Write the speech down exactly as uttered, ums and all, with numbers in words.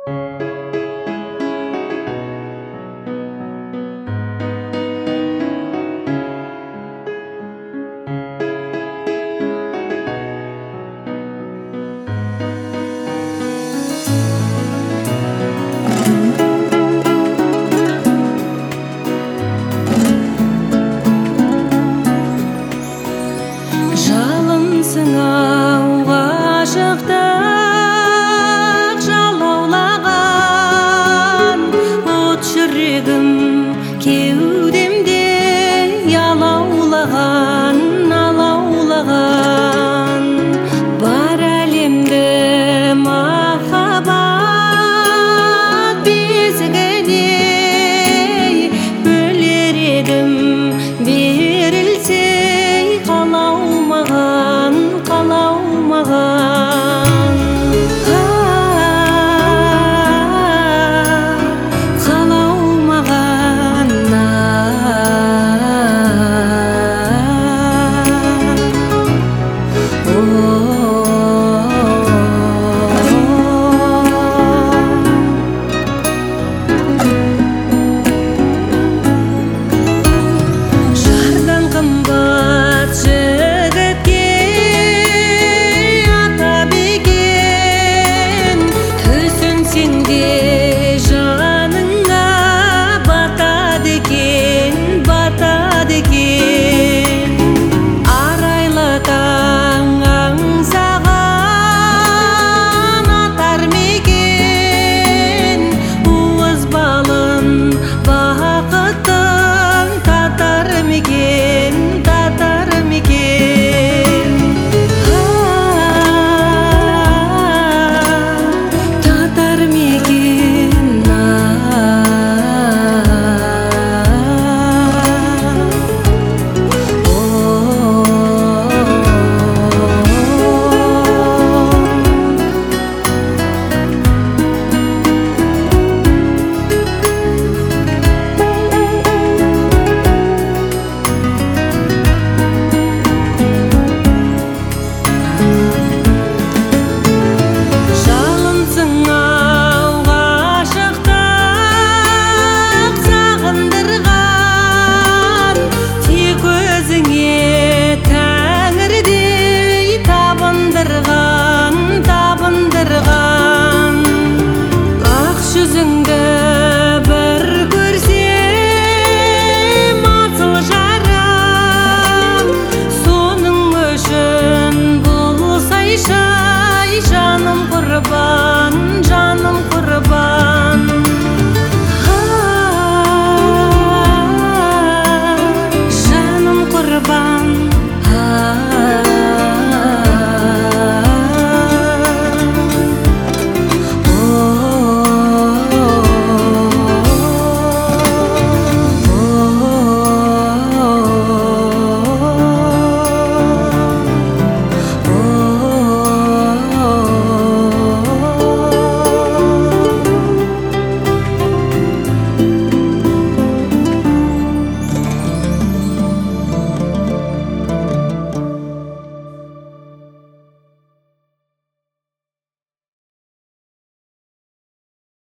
Жалынсың ау ғашықтық жалаулаған, от жүрегім кеудемде алаулаған, алаулаған. Бар әлемді махаббат бесігіне бөлер едім, берілсе қалаумаған, қалаумаған. Қалаумаған. Жардан қымбат жігітке атап екен, түсінсең де жаныңа батады екен, батады екен. Арайлы таң аңсаған атар мекен, уыз балын бақыттың татар мекен, татар мекен. Татар мекен. Жалынсың ау ғашықтық сағындырған, тек өзіңе тәңірдей табындырған, табындырған. Ақ жүзіңді бір көрсем асыл жарам, соның үшін болсайшы жаным құрбан.